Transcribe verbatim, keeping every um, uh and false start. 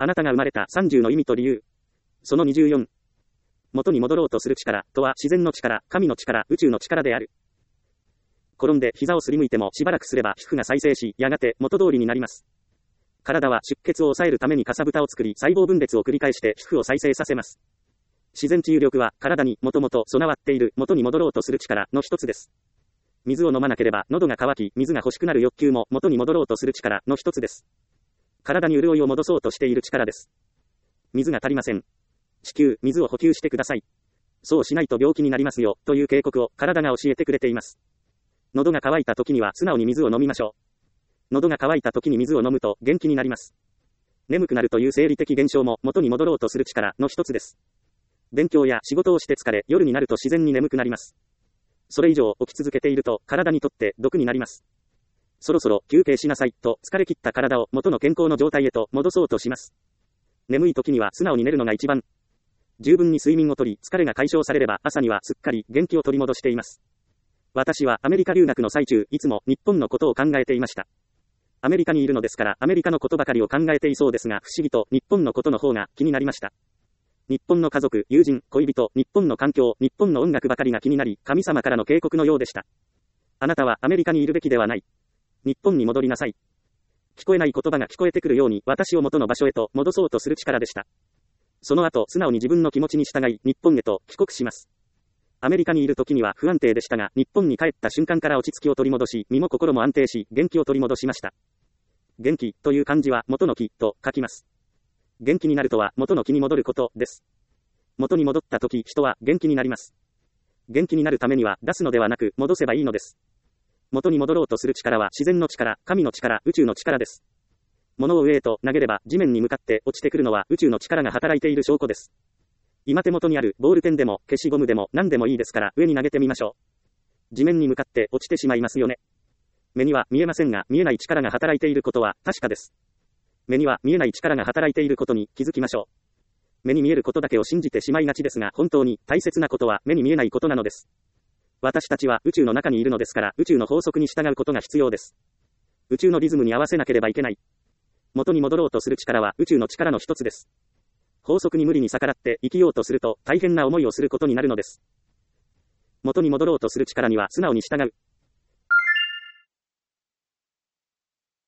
あなたが生まれたさんじゅうの意味と理由。そのにじゅうよん。元に戻ろうとする力とは自然の力、神の力、宇宙の力である。転んで膝をすりむいてもしばらくすれば皮膚が再生し、やがて元通りになります。体は出血を抑えるためにかさぶたを作り、細胞分裂を繰り返して皮膚を再生させます。自然治癒力は体にもともと備わっている元に戻ろうとする力の一つです。水を飲まなければ喉が渇き、水が欲しくなる欲求も元に戻ろうとする力の一つです。体に潤いを戻そうとしている力です。水が足りません。至急、水を補給してください。そうしないと病気になりますよ、という警告を体が教えてくれています。喉が渇いた時には素直に水を飲みましょう。喉が渇いた時に水を飲むと元気になります。眠くなるという生理的現象も元に戻ろうとする力の一つです。勉強や仕事をして疲れ、夜になると自然に眠くなります。それ以上起き続けていると体にとって毒になります。そろそろ休憩しなさいと疲れ切った体を元の健康の状態へと戻そうとします。眠い時には素直に寝るのが一番。十分に睡眠をとり、疲れが解消されれば朝にはすっかり元気を取り戻しています。私はアメリカ留学の最中、いつも日本のことを考えていました。アメリカにいるのですからアメリカのことばかりを考えていそうですが、不思議と日本のことの方が気になりました。日本の家族、友人、恋人、日本の環境、日本の音楽ばかりが気になり、神様からの警告のようでした。あなたはアメリカにいるべきではない。日本に戻りなさい。聞こえない言葉が聞こえてくるように、私を元の場所へと戻そうとする力でした。その後、素直に自分の気持ちに従い、日本へと帰国します。アメリカにいる時には不安定でしたが、日本に帰った瞬間から落ち着きを取り戻し、身も心も安定し、元気を取り戻しました。元気という漢字は元の気と書きます。元気になるとは元の気に戻ることです。元に戻った時、人は元気になります。元気になるためには出すのではなく戻せばいいのです。元に戻ろうとする力は自然の力、神の力、宇宙の力です。物を上へと投げれば地面に向かって落ちてくるのは宇宙の力が働いている証拠です。今手元にあるボールペンでも消しゴムでも何でもいいですから上に投げてみましょう。地面に向かって落ちてしまいますよね。目には見えませんが見えない力が働いていることは確かです。目には見えない力が働いていることに気づきましょう。目に見えることだけを信じてしまいがちですが、本当に大切なことは目に見えないことなのです。私たちは宇宙の中にいるのですから宇宙の法則に従うことが必要です。宇宙のリズムに合わせなければいけない。元に戻ろうとする力は宇宙の力の一つです。法則に無理に逆らって生きようとすると大変な思いをすることになるのです。元に戻ろうとする力には素直に従う。